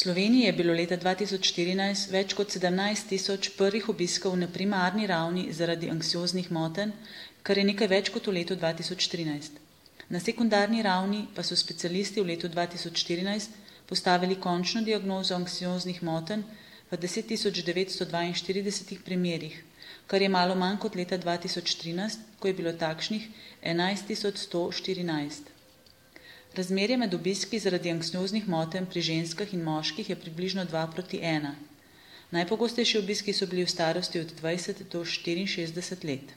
Sloveniji je bilo leta 2014 več kot 17 000 prvih obiskov na primarni ravni zaradi anksioznih motenj, kar je nekaj več kot v letu 2013. Na sekundarni ravni pa so specialisti v letu 2014 postavili končno diagnozo anksioznih motenj v 10 942 primerih, kar je malo manj kot leta 2013, ko je bilo takšnih 11 114. Razmerje med obiski zaradi anksioznih motenj pri ženskah in moških je približno 2:1. Najpogostejši obiski so bili v starosti od 20 do 64 let.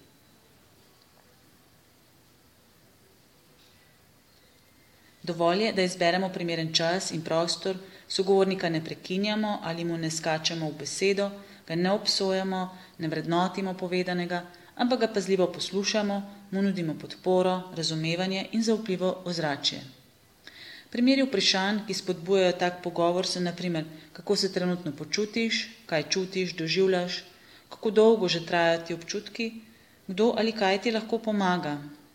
Dovolj je, da izberemo primeren čas in prostor, sogovornika ne prekinjamo ali mu ne skačemo v besedo, ga ne obsojamo, ne vrednotimo povedanega, ampak ga pazljivo poslušamo, mu nudimo podporo, razumevanje in zaupljivo ozračje. Primeri vprašanj, ki spodbujajo tak pogovor, so na primer, kako se trenutno počutiš, kaj čutiš, doživljaš, kako dolgo že trajajo ti občutki, kdo ali kaj ti lahko pomaga,